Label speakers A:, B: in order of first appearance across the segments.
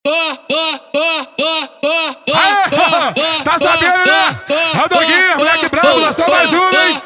A: Tá sabendo, né? É o Doguinho, moleque brabo, lançou mais uma, hein?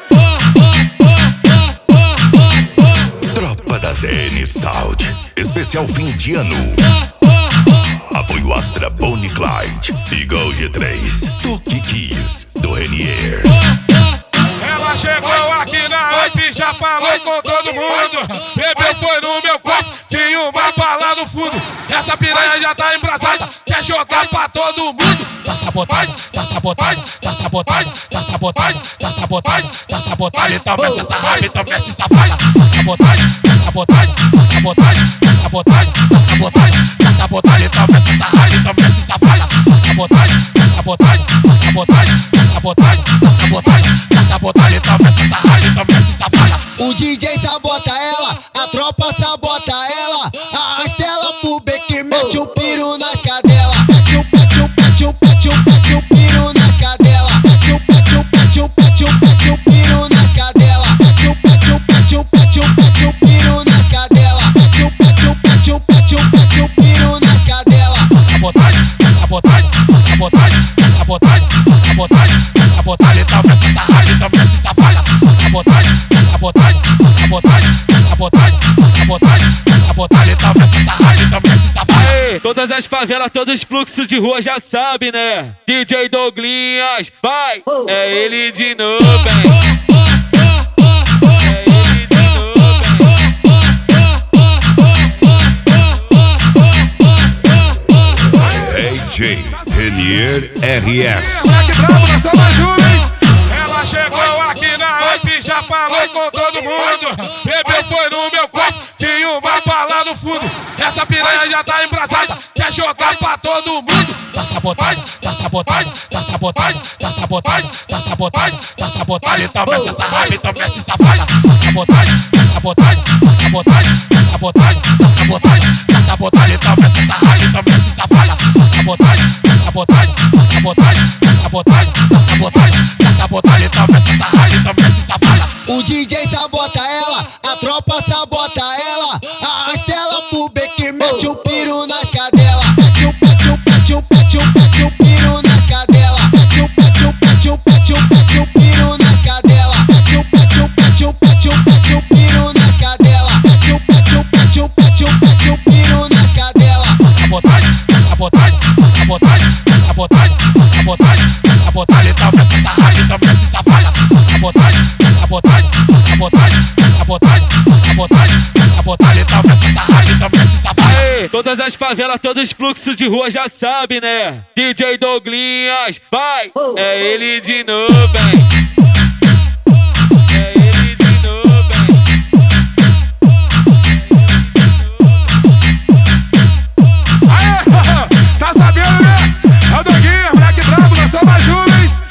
B: Tropa da ZN Sound, especial fim de ano. Apoio Astra Bonnie Clyde, Eagle G3, Tuki Kiss, do Renier.
A: Ela chegou aqui na hype, já falou com todo mundo. Bebeu foi no meu copo, tinha uma bala no fundo. Essa piranha já tá embrasada, quer jogar pra todo mundo. Tá sabotagem, tá sabotagem, tá sabotagem, tá sabotagem, tá sabotagem, tá sabotagem. Então mexe essa raiva, então mexe essa falha. Tá sabotagem, tá sabotagem, tá sabotagem, tá sabotagem, tá sabotagem, tá sabotagem. Então mexe essa raiva, então mexe essa falha. Tá sabotagem, tá sabotagem, tá sabotagem, tá sabotagem, tá sabotagem, tá sabotagem. Então mexe essa raiva, então mexe essa falha.
C: O DJ sabota ela, a tropa sabota ela. Arrasta ela pro beco, mete um piro nas cadelas. Mete um piro nas cadelas. Mete um piro nas cadelas. Mete um piro nas cadelas. Mete um piro nas cadelas.
A: Tá sabotagem, tá sabotagem, tá sabotagem, tá sabotagem, tá sabotagem, tá sabotagem. Então mexe essa raiva, então mexe essa falha. Tá sabotagem, tá sabotagem, tá sabotagem, tá sabotagem, tá sabotagem, tá sabotagem. Então mexe essa raiva, então mexe essa falha. Todas as favelas, todos os fluxos de rua já sabem, né? DJ Douglinhas, vai! É ele de novo, hein? É ele de novo, hein?
B: DJ Renier RS.
A: Moleque brabo, lançou mais uma, hein? Ela chegou aqui na hype, já falou com todo mundo. Bebeu foi no meu copo, tinha uma bala no fundo. Essa piranha já tá embrasada, quer jogar pra todo mundo. Tá sabotagem, tá sabotagem, tá sabotagem, tá sabotagem, tá sabotagem, tá sabotagem. Então mexe essa raiva, então mexe essa falha. Tá sabotagem, tá sabotagem, tá sabotagem, tá sabotagem, tá sabotagem, tá sabotagem. Então mexe essa raiva, então mexe essa falha. Tá sabotagem, tá sabotagem, tá sabotagem, tá sabotagem, tá sabotagem, tá sabotagem. Então mexe essa raiva, então mexe essa falha.
C: O DJ sabota ela, a tropa sabota ela. Arrasta ela pro beco, mete um piro nas cadelas. Mete um piro nas cadelas. Mete um piro nas cadelas. Mete um piro nas cadelas. Mete um piro nas cadelas.
A: Tá sabotagem, tá sabotagem, tá sabotagem, tá sabotagem, tá sabotagem, tá sabotagem. Então mexe essa raiva, então mexe essa falha. Tá sabotagem, tá sabotagem, tá sabotagem, tá sabotagem, tá sabotagem, tá sabotagem. Então mexe essa raiva, então mexe essa falha. Todas as favelas, todos os fluxos de rua já sabem, né? DJ Douglinhas, vai! É ele de novo, hein? É ele de novo, hein? Tá sabendo, né? É o Doguinho, moleque brabo, lançou mais uma, hein?